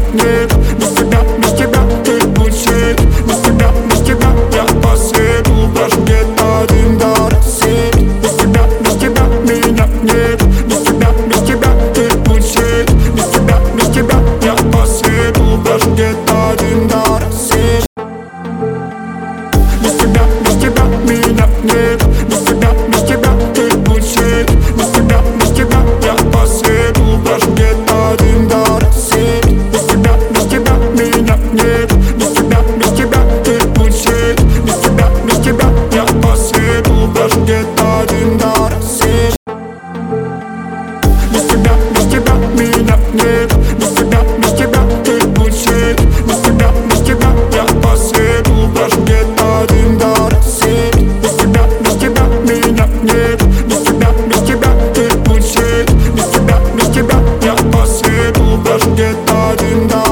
нет. Без тебя ты лучше. Без тебя я поседу даже где-то один до рассвета. Без тебя меня нет. Без тебя ты лучше. Без тебя я поседу даже где-то один до рассвета. Без тебя меня нет. Без тебя ты лучше. Без тебя я поседу даже где-то один до рассвета. Без тебя меня нет. Без тебя ты лучше. Без тебя я поседу даже где-то один до рассвета. Без тебя меня нет. Без тебя ты лучше. Без тебя я поседу даже где-то один до рассвета. Без тебя меня нет. Без тебя ты лучше. Без тебя я поседу даже где-то один до